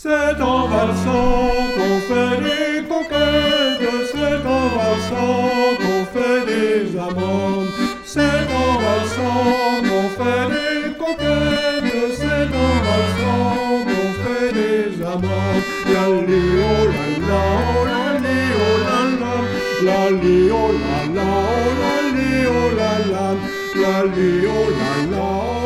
C'est en valsant qu'on fait des conquêtes, c'est en valsant qu'on fait des amandes, c'est en valsant qu'on fait des conquêtes, c'est en valsant qu'on fait des amandes. La li oh la la, oh la li oh la la, la li oh la la, oh la li oh la la, la li oh la la.